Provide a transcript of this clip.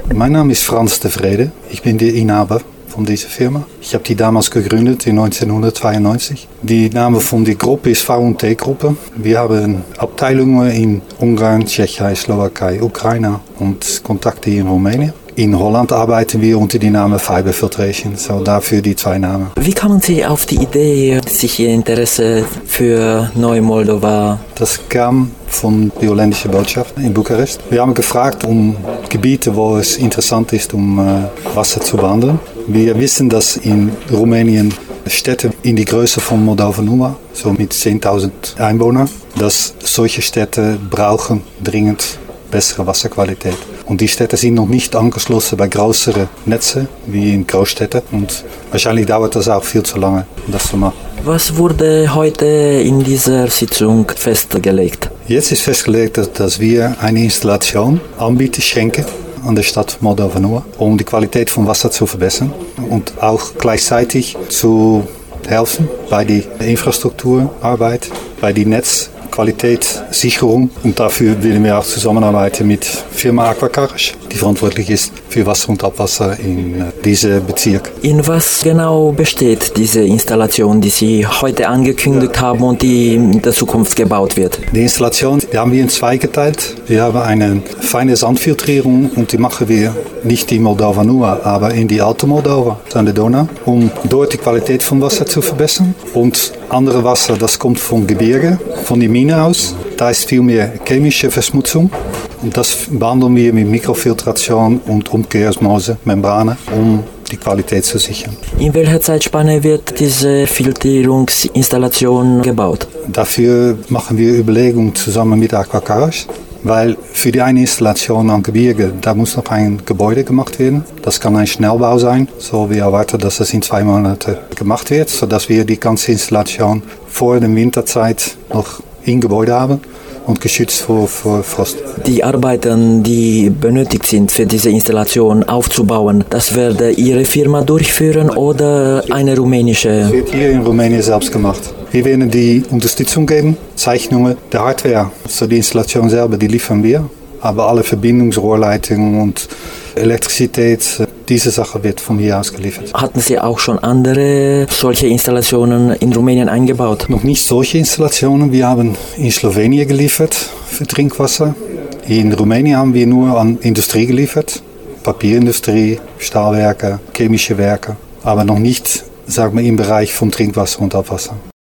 Mein Name ist Franz de Vrede. Ich bin der Inhaber von dieser Firma. Ich habe die damals gegründet in 1992. Die Name von der Gruppe ist V&T-Gruppe. Wir haben Abteilungen in Ungarn, Tschechien, Slowakei, Ukraine und Kontakte in Rumänien. In Holland arbeiten wir unter dem Namen Fiber Filtration, so dafür die zwei Namen. Wie kamen Sie auf die Idee, sich Ihr Interesse für Neu-Moldova? Das kam von der holländischen Botschaft in Bukarest. Wir haben gefragt um Gebiete, wo es interessant ist, um Wasser zu behandeln. Wir wissen, dass in Rumänien Städte in die Größe von Moldova, so mit 10.000 Einwohnern, dass solche Städte brauchen dringend bessere Wasserqualität. Und die Städte sind noch nicht angeschlossen bei größeren Netzen wie in Großstädten. Und wahrscheinlich dauert das auch viel zu lange, das zu machen. Was wurde heute in dieser Sitzung festgelegt? Jetzt ist festgelegt, dass wir eine Installation anbieten, schenken an der Stadt Moldova, um die Qualität von Wasser zu verbessern und auch gleichzeitig zu helfen bei der Infrastrukturarbeit, bei der Netzqualitätssicherung. Und dafür werden wir auch zusammenarbeiten mit Firma Aquacares, die verantwortlich ist für Wasser und Abwasser in diesem Bezirk. In was genau besteht diese Installation, die Sie heute angekündigt haben und die in der Zukunft gebaut wird? Die Installation, die haben wir in zwei geteilt. Wir haben eine feine Sandfiltrierung und die machen wir nicht in Moldova nur, aber in die alte Moldova, an der Donau, um dort die Qualität von Wasser zu verbessern. Und andere Wasser, das kommt vom Gebirge, von den Minen aus. Da ist viel mehr chemische Verschmutzung. Und das behandeln wir mit Mikrofiltration und Umkehrosmose, Membranen, um die Qualität zu sichern. In welcher Zeitspanne wird diese Filtrierungsinstallation gebaut? Dafür machen wir Überlegungen zusammen mit Aquacares, weil für die eine Installation am Gebirge, da muss noch ein Gebäude gemacht werden. Das kann ein Schnellbau sein, so wir erwarten, dass das in 2 Monaten gemacht wird, sodass wir die ganze Installation vor der Winterzeit noch im Gebäude haben und geschützt vor Frost. Die Arbeiten, die benötigt sind für diese Installation aufzubauen, das werde Ihre Firma durchführen oder eine rumänische? Das wird hier in Rumänien selbst gemacht. Wir werden die Unterstützung geben, Zeichnungen der Hardware, so die Installation selber, die liefern wir, aber alle Verbindungsrohrleitungen und Elektrizität, diese Sache wird von hier aus geliefert. Hatten Sie auch schon andere solche Installationen in Rumänien eingebaut? Noch nicht solche Installationen. Wir haben in Slowenien geliefert für Trinkwasser. In Rumänien haben wir nur an Industrie geliefert. Papierindustrie, Stahlwerke, chemische Werke. Aber noch nicht, sagen wir, im Bereich von Trinkwasser und Abwasser.